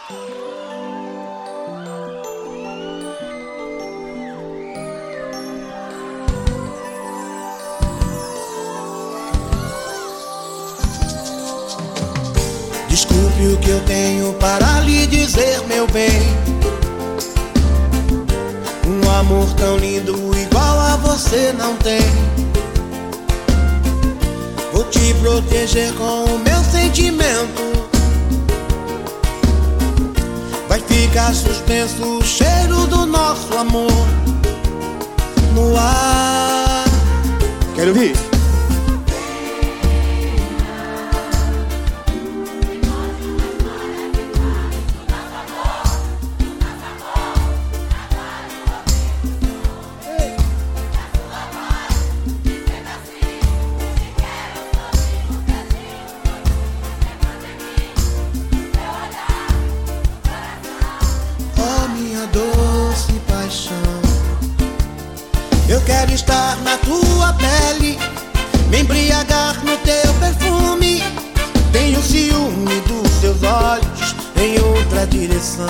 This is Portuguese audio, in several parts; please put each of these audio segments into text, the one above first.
Desculpe o que eu tenho para lhe dizer, meu bem. Um amor tão lindo igual a você não tem. Vou te proteger com o meu sentimento. Vai ficar suspenso o cheiro do nosso amor no ar. Quero ouvir. Doce paixão, eu quero estar na tua pele, me embriagar no teu perfume. Tenho ciúme dos seus olhos em outra direção,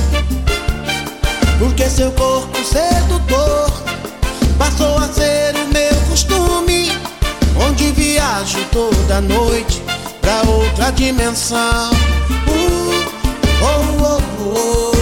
porque seu corpo sedutor passou a ser o meu costume, onde viajo toda noite pra outra dimensão. Oh, oh, oh, oh.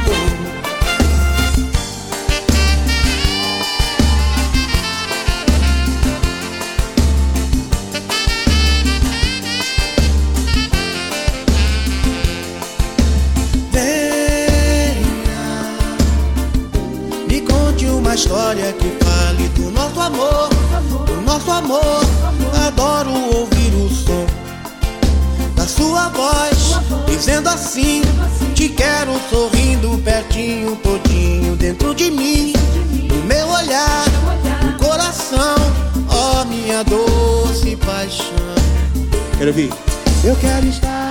Uma história que fale do nosso amor, do nosso amor. Adoro ouvir o som da sua voz, dizendo assim: te quero sorrindo pertinho, todinho dentro de mim, no meu olhar, no coração. Oh, minha doce paixão. Quero ouvir. Eu quero estar